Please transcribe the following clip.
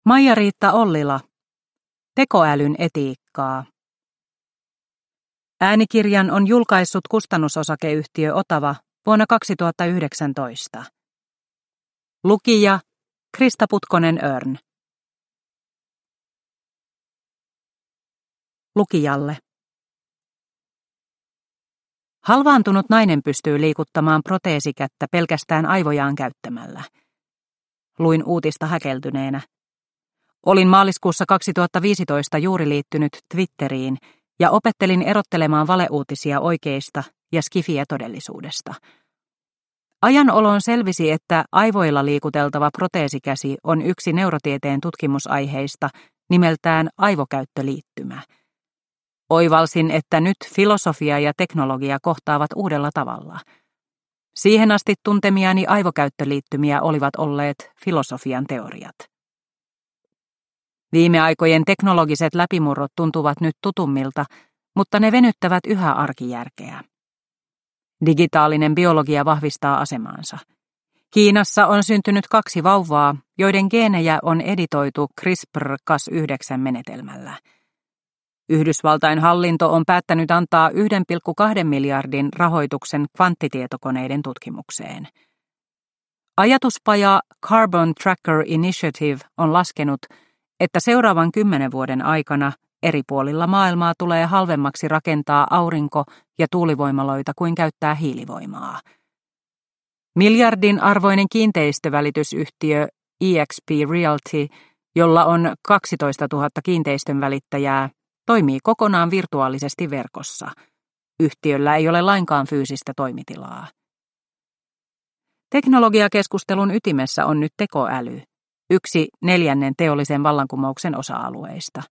Maija-Riitta Ollila. Tekoälyn etiikkaa. Äänikirjan on julkaissut kustannusosakeyhtiö Otava vuonna 2019. Lukija Krista Putkonen-Örn. Lukijalle. Halvaantunut nainen pystyy liikuttamaan proteesikättä pelkästään aivojaan käyttämällä. Luin uutista häkeltyneenä. Olin maaliskuussa 2015 juuri liittynyt Twitteriin ja opettelin erottelemaan valeuutisia oikeista ja skifiä todellisuudesta. Ajan oloon selvisi, että aivoilla liikuteltava proteesikäsi on yksi neurotieteen tutkimusaiheista nimeltään aivokäyttöliittymä. Oivalsin, että nyt filosofia ja teknologia kohtaavat uudella tavalla. Siihen asti tuntemiani aivokäyttöliittymiä olivat olleet filosofian teoriat. Viime aikojen teknologiset läpimurrot tuntuvat nyt tutummilta, mutta ne venyttävät yhä arkijärkeä. Digitaalinen biologia vahvistaa asemaansa. Kiinassa on syntynyt 2 vauvaa, joiden geenejä on editoitu CRISPR-Cas9-menetelmällä. Yhdysvaltain hallinto on päättänyt antaa 1,2 miljardin rahoituksen kvanttitietokoneiden tutkimukseen. Ajatuspaja Carbon Tracker Initiative on laskenut, että seuraavan 10 vuoden aikana eri puolilla maailmaa tulee halvemmaksi rakentaa aurinko- ja tuulivoimaloita kuin käyttää hiilivoimaa. Miljardin arvoinen kiinteistövälitysyhtiö EXP Realty, jolla on 12 000 kiinteistön välittäjää, toimii kokonaan virtuaalisesti verkossa. Yhtiöllä ei ole lainkaan fyysistä toimitilaa. Teknologiakeskustelun ytimessä on nyt tekoäly, yksi 4. teollisen vallankumouksen osa-alueista.